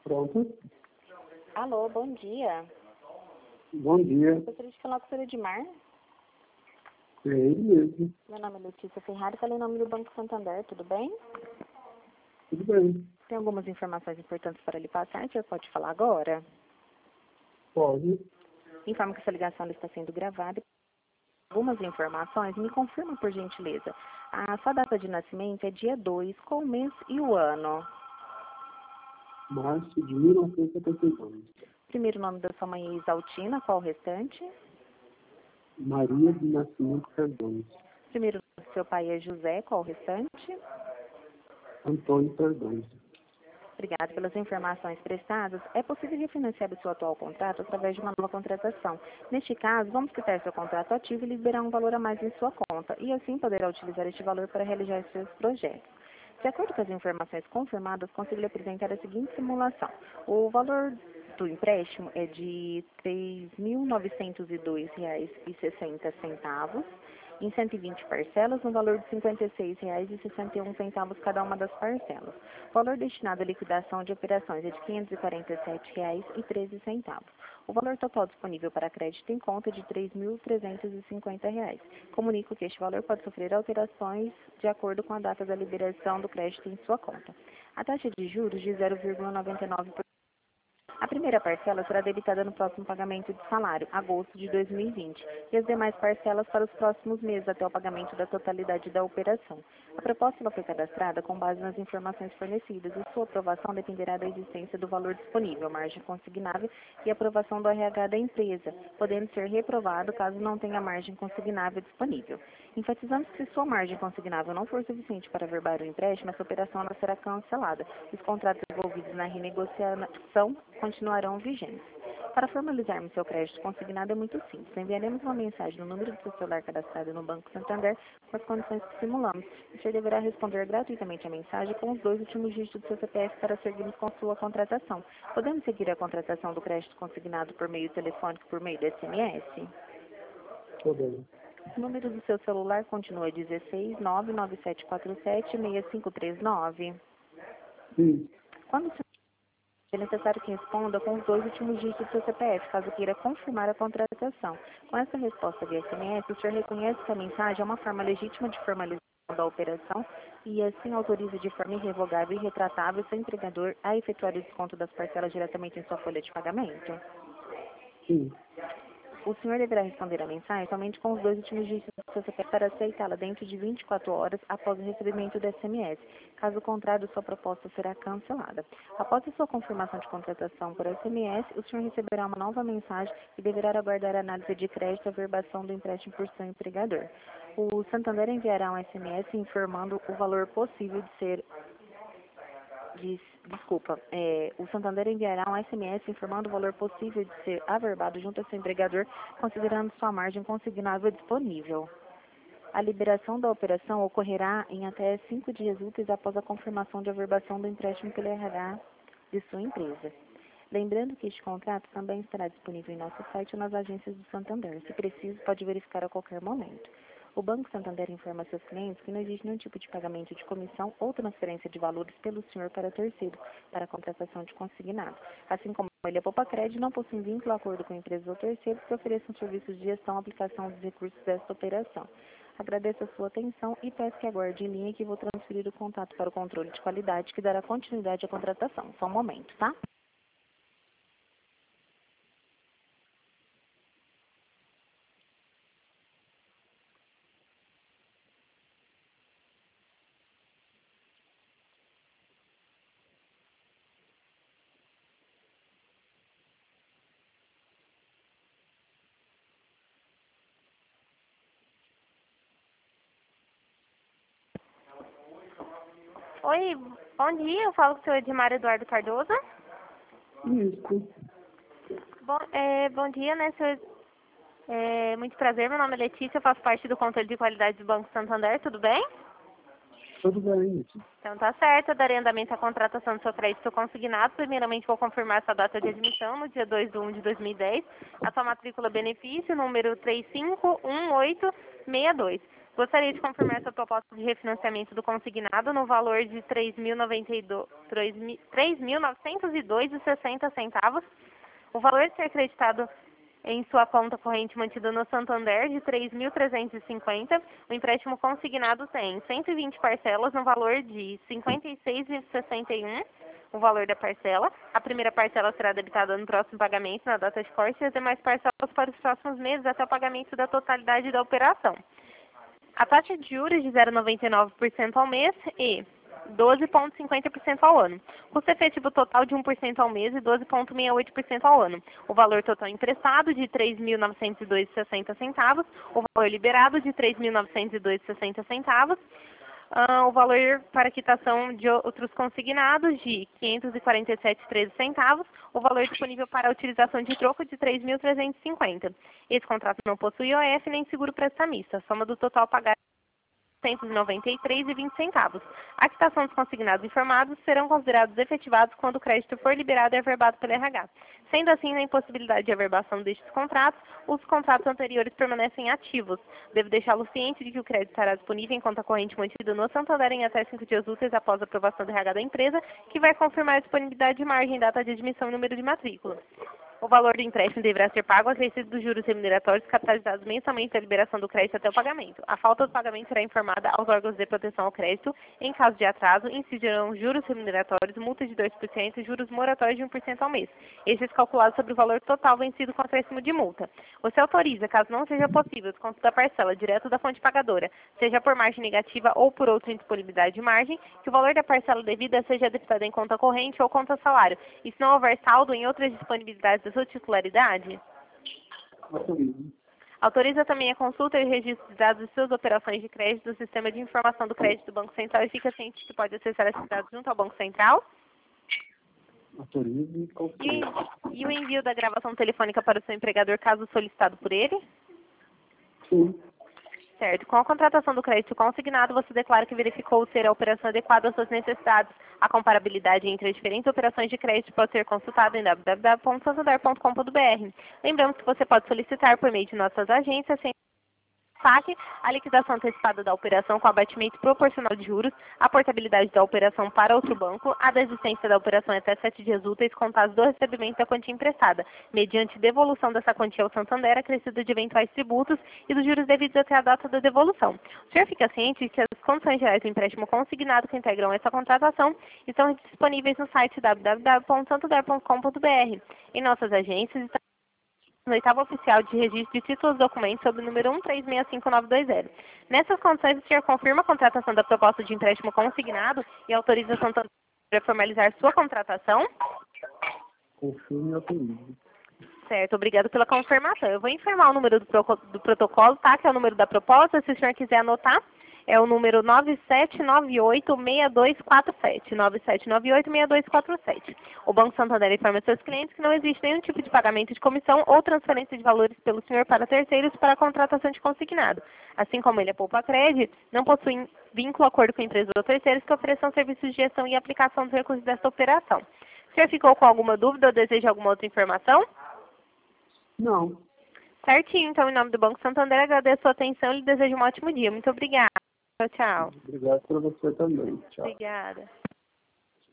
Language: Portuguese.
Pronto. Alô, bom dia. Bom dia. Gostaria de falar com o senhor Edmar. É ele mesmo. Meu nome é Letícia Ferrari, falei em nome do Banco Santander, tudo bem? Tudo bem. Tem algumas informações importantes para lhe passar, o senhor pode falar agora? Pode. Informo que essa ligação está sendo gravada. Algumas informações, me confirma por gentileza. A sua data de nascimento é dia 2, qual o mês e o ano? Março de 1979. Primeiro nome da sua mãe é Isaltina, qual o restante? Maria de Nascimento Perdões. Primeiro nome do seu pai é José, qual o restante? Antônio Perdões. Obrigada pelas informações prestadas. É possível refinanciar o seu atual contrato através de uma nova contratação. Neste caso, vamos quitar seu contrato ativo e liberar um valor a mais em sua conta, e assim poderá utilizar este valor para realizar seus projetos. De acordo com as informações confirmadas, consigo lhe apresentar a seguinte simulação. O valor do empréstimo é de R$ 3.902,60 em 120 parcelas, no valor de R$ 56,61 cada uma das parcelas. O valor destinado à liquidação de operações é de R$ 547,13. O valor total disponível para crédito em conta é de R$ 3.350. Comunico que este valor pode sofrer alterações de acordo com a data da liberação do crédito em sua conta. A taxa de juros de 0,99%. A primeira parcela será debitada no próximo pagamento de salário, agosto de 2020, e as demais parcelas para os próximos meses, até o pagamento da totalidade da operação. A proposta ela foi cadastrada com base nas informações fornecidas e sua aprovação dependerá da existência do valor disponível, margem consignável e aprovação do RH da empresa, podendo ser reprovado caso não tenha margem consignável disponível. Enfatizamos que se sua margem consignável não for suficiente para averbar o empréstimo, essa operação ela será cancelada. Os contratos envolvidos na renegociação continuarão vigentes. Para formalizarmos seu crédito consignado é muito simples. Enviaremos uma mensagem no número do seu celular cadastrado no Banco Santander com as condições que simulamos. O senhor deverá responder gratuitamente a mensagem com os 2 últimos dígitos do seu CPF para seguirmos com sua contratação. Podemos seguir a contratação do crédito consignado por meio telefônico por meio do SMS? Tudo bem. O número do seu celular continua 16 99747 6539. Sim. Quando o senhor é necessário que responda com os 2 últimos dígitos do seu CPF, caso queira confirmar a contratação. Com essa resposta via SMS, o senhor reconhece que a mensagem é uma forma legítima de formalização da operação e assim autoriza de forma irrevogável e retratável seu empregador a efetuar o desconto das parcelas diretamente em sua folha de pagamento? Sim. O senhor deverá responder a mensagem somente com os 2 últimos dígitos do seu CPF para aceitá-la dentro de 24 horas após o recebimento do SMS. Caso contrário, sua proposta será cancelada. Após a sua confirmação de contratação por SMS, o senhor receberá uma nova mensagem e deverá aguardar a análise de crédito e averbação do empréstimo por seu empregador. O Santander enviará um SMS informando o valor possível de ser o Santander enviará um SMS informando o valor possível de ser averbado junto ao seu empregador, considerando sua margem consignável disponível. A liberação da operação ocorrerá em até 5 dias úteis após a confirmação de averbação do empréstimo pelo RH de sua empresa. Lembrando que este contrato também estará disponível em nosso site ou nas agências do Santander. Se preciso, pode verificar a qualquer momento. O Banco Santander informa a seus clientes que não existe nenhum tipo de pagamento de comissão ou transferência de valores pelo senhor para terceiro, para a contratação de consignado. Assim como ele, a Poupa Crédito não possui vínculo ou acordo com empresas ou terceiros que ofereçam serviços de gestão e aplicação dos recursos desta operação. Agradeço a sua atenção e peço que aguarde em linha que vou transferir o contato para o controle de qualidade que dará continuidade à contratação. Só um momento, tá? Oi, bom dia. Eu falo com o senhor Edmar Eduardo Cardoso. Isso. Bom dia, né, senhor? Muito prazer, meu nome é Letícia, eu faço parte do controle de qualidade do Banco Santander, tudo bem? Tudo bem. Então tá certo, eu darei andamento à contratação do seu crédito consignado. Primeiramente vou confirmar sua data de admissão no dia 2/1 de 2010. A sua matrícula benefício, número 351862. Gostaria de confirmar essa proposta de refinanciamento do consignado no valor de R$ 3.902,60. O valor a ser acreditado em sua conta corrente mantida no Santander de 3.350. O empréstimo consignado tem 120 parcelas no valor de R$ 56,61, o valor da parcela. A primeira parcela será debitada no próximo pagamento, na data de corte, e as demais parcelas para os próximos meses até o pagamento da totalidade da operação. A taxa de juros de 0,99% ao mês e 12,50% ao ano. Custo efetivo total de 1% ao mês e 12,68% ao ano. O valor total emprestado de R$ 3.902,60. O valor liberado de R$ 3.902,60. O valor para quitação de outros consignados de R$ 547,13. O valor disponível para a utilização de troco de R$ 3.350. Esse contrato não possui IOF nem seguro prestamista. A soma do total pagar R$ 193,20. A quitação dos consignados informados serão considerados efetivados quando o crédito for liberado e averbado pelo RH. Sendo assim, na impossibilidade de averbação destes contratos, os contratos anteriores permanecem ativos. Devo deixá-lo ciente de que o crédito estará disponível em conta corrente mantida no Santander em até 5 dias úteis após a aprovação do RH da empresa, que vai confirmar a disponibilidade de margem, data de admissão e número de matrícula. O valor do empréstimo deverá ser pago acrescido dos juros remuneratórios capitalizados mensalmente da liberação do crédito até o pagamento. A falta do pagamento será informada aos órgãos de proteção ao crédito. Em caso de atraso, incidirão juros remuneratórios, multa de 2% e juros moratórios de 1% ao mês. Estes calculados sobre o valor total vencido com acréscimo de multa. Você autoriza, caso não seja possível, o desconto da parcela direto da fonte pagadora, seja por margem negativa ou por outra indisponibilidade de margem, que o valor da parcela devida seja debitado em conta corrente ou conta salário, e se não houver saldo em outras disponibilidades da sua titularidade? Autorizo. Autoriza também a consulta e registro de dados de suas operações de crédito do Sistema de Informação do Crédito do Banco Central e fica ciente que pode acessar esses dados junto ao Banco Central? Autorizo e confirmo. E o envio da gravação telefônica para o seu empregador, caso solicitado por ele? Sim. Certo. Com a contratação do crédito consignado, você declara que verificou ser a operação adequada às suas necessidades. A comparabilidade entre as diferentes operações de crédito pode ser consultada em www.santander.com.br. Lembramos que você pode solicitar por meio de nossas agências, sem destaque, a liquidação antecipada da operação com abatimento proporcional de juros, a portabilidade da operação para outro banco, a desistência da operação até 7 dias úteis contados do recebimento da quantia emprestada, mediante devolução dessa quantia ao Santander, acrescida de eventuais tributos e dos juros devidos até a data da devolução. O senhor fica ciente de que as condições gerais do empréstimo consignado que integram essa contratação estão disponíveis no site www.santander.com.br. Em nossas agências, no oitavo oficial de registro de títulos e documentos sob o número 1365920. Nessas condições, o senhor confirma a contratação da proposta de empréstimo consignado e autoriza a Santander a formalizar sua contratação? Confirmo e autorizo. Certo, obrigado pela confirmação. Eu vou informar o número do protocolo, tá? Que é o número da proposta, se o senhor quiser anotar. É o número 9798-6247. 9798-6247. O Banco Santander informa seus clientes que não existe nenhum tipo de pagamento de comissão ou transferência de valores pelo senhor para terceiros para a contratação de consignado. Assim como ele é Poupa-Cred, não possui vínculo, acordo com empresas ou terceiros que ofereçam serviços de gestão e aplicação dos recursos desta operação. O senhor ficou com alguma dúvida ou deseja alguma outra informação? Não. Certinho, então, em nome do Banco Santander, agradeço a sua atenção e lhe desejo um ótimo dia. Muito obrigada. Tchau, tchau. Obrigado para você também. Tchau. Obrigada.